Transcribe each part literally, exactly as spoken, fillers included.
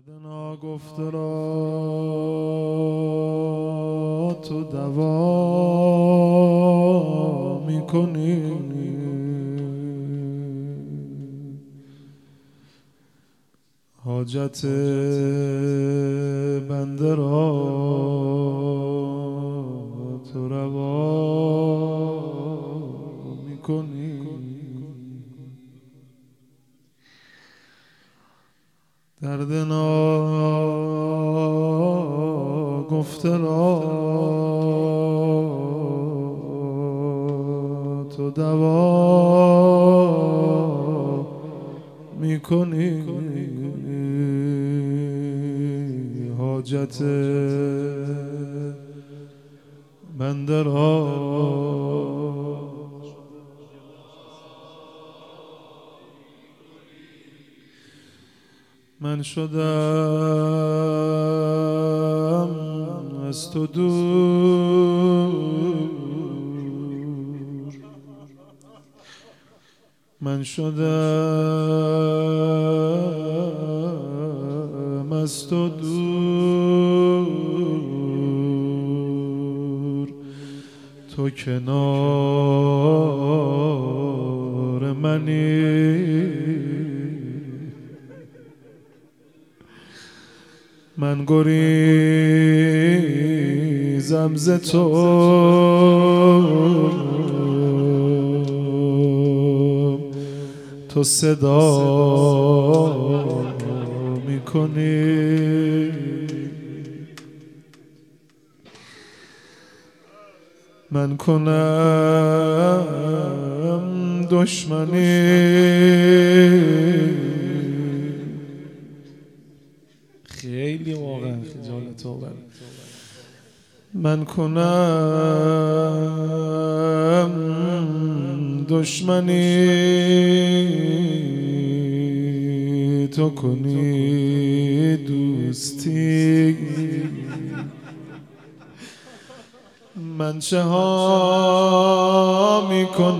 درد ناگفته را تو دوا میکنی، حاجت بنده را تو روا میکنی. درد ناگفته را تو دوا میکنی، حاجت بنده را من شدم از تو دور، من شدم از تو دور، تو کنار منی، من گریزم ز تو، تو صدا میکنی. من کنم دشمنی، خیلی واقعا خجالت آور، من کنم دشمنی، تو کنی دوستی، من چه ها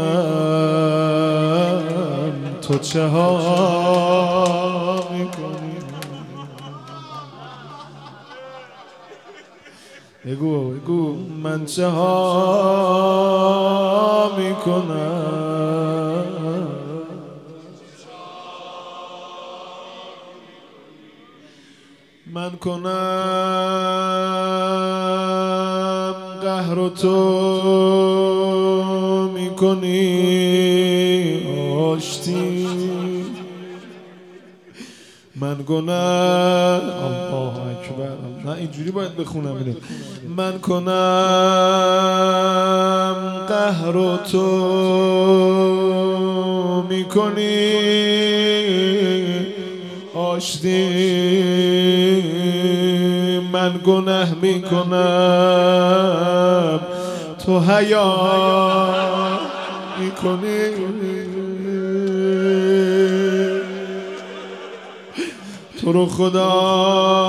میکنم تو چه ها میکنی. بگو بگو من چه ها میکنم، من کنم قهر و تو میکنی آشتی، من گناه الله اکبر، نه اینجوری باید بخونم اینه، من کنم قهر و تو میکنی آشتی، من گناه میکنم تو حیا میکنی، تو رو خدا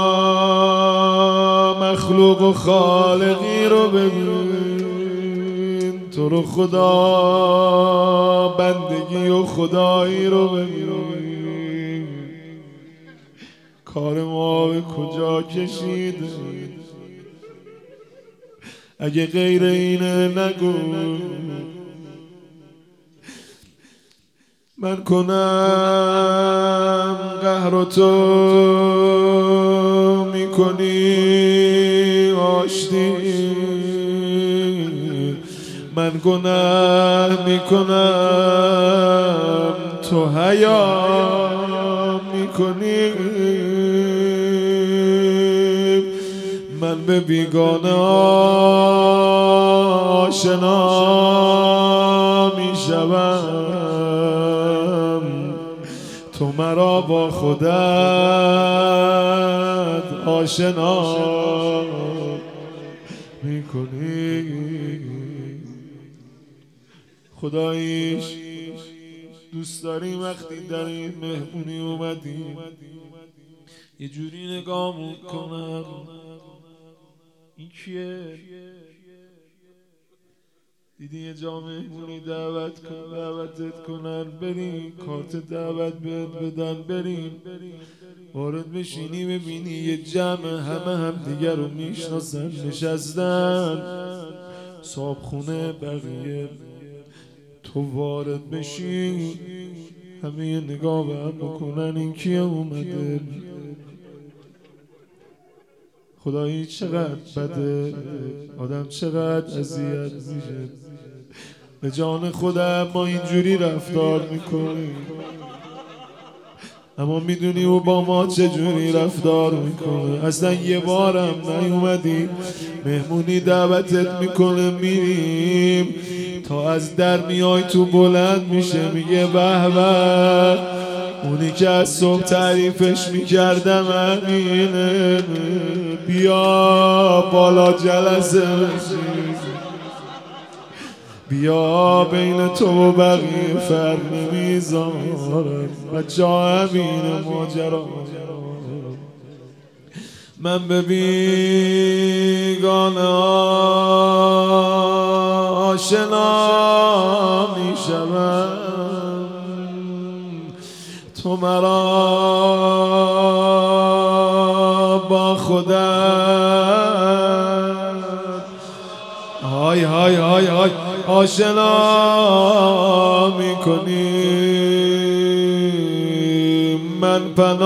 مخلوق و خالقی رو ببین، تو رو خدا بندگی و خدایی رو ببین، کار ما به کجا کشیده، اگه غیر اینه نگو، من کنم قهر و تو میکنی آشتی، من گناه میکنم تو حیا میکنی، من به بیگانه آشنا میشوم، تو مرا با خودت آشنا میکنی. خداییش دوست داریم وقتی در این مهمونی اومدیم یه جوری نگاه میکنم این کیه؟ دیدی یه جا مهمونی دعوت کن دعوتت کنن بریم، کارت دعوت بهت بدن بریم، وارد بشینی ببینی یه جمع همه هم دیگر رو میشناسن نشستن صاحب خونه بقیه، تو وارد بشی همه یه نگاه به هم بکنن این کیه اومده، خدایی چقدر بده آدم چقدر اذیت میشه، به جان خودم ما اینجوری رفتار میکنیم اما میدونی او با ما چجوری رفتار میکنه. اصلا یه بارم نیومدی مهمونی دعوتت میکنه میریم تا از در میای تو بلند میشه میگه به به اونی که از صبح تعریفش میکردم امینه، بیا بالا جلسه بشیم، بیا بین تو و بقیه فرق نمیذارم بچه ها همین ماجرا. من به بیگانه آشنا میشم، تو مرا با خودت های های های های آشنا میکنی، من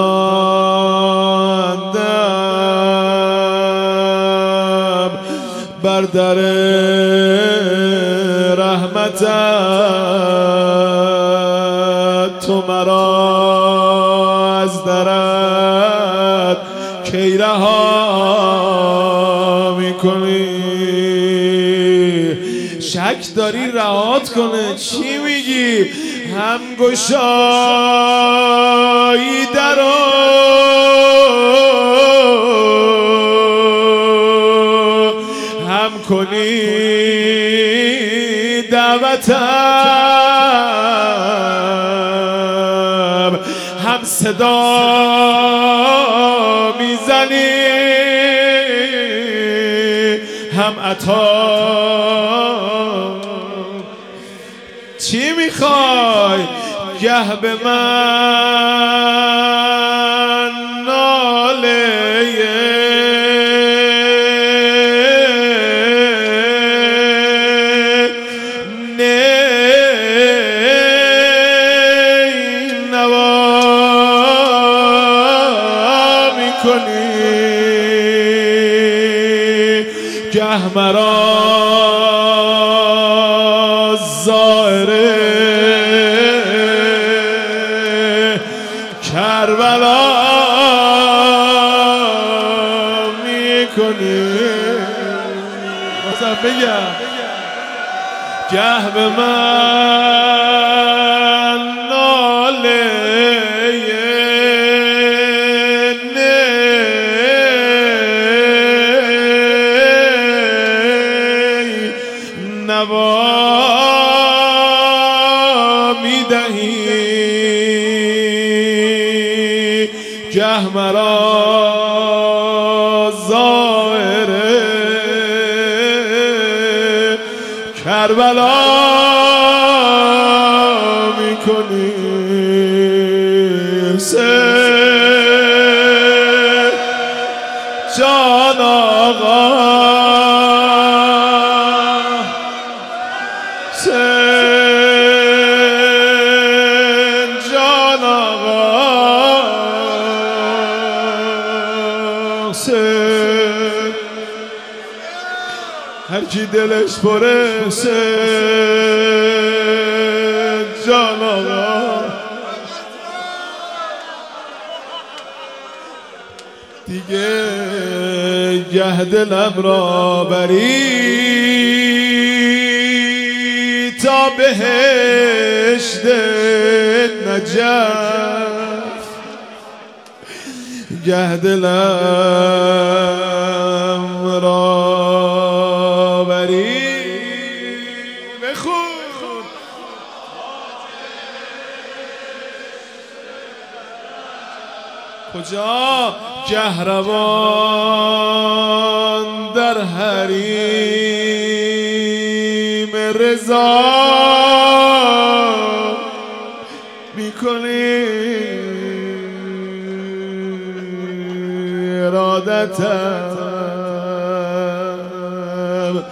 پناهندم بر در رحمتت، تو مرا از درت کی رها میکنی، شک داری رهات کنه چی میگی، هم گشایی درو هم کنی دعوتم، هم صدا میزنی هم عطا، چی میخوای گه به من ناله نوا میکنی، گه مرا ظاهره کربلا میکنی، مثلا بگم گه به من ناله نوا میدهی، گه مرا ظاهره کربلا میکنی، سه جان آقا جان آقا هر کی دلش پره سه جان آقا، دیگه گه دلم را بری تا بهشت نجف، گه دلم را بری بخون کجا گه روان در حریم رضا میکنی ارادتم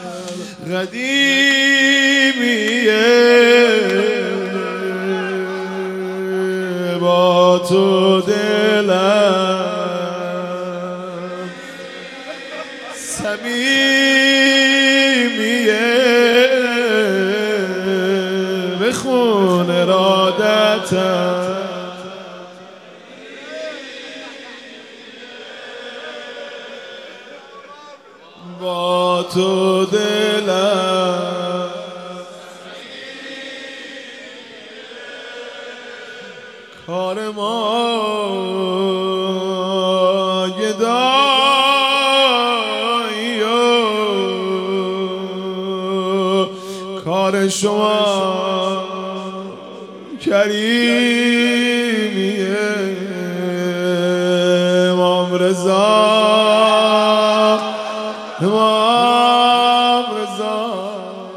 قدیمیه با تو دلم صمیمیه بخون ارادتم با تو دلم کار ما گدایی و کار شما کریمیه امام رضا امام رضا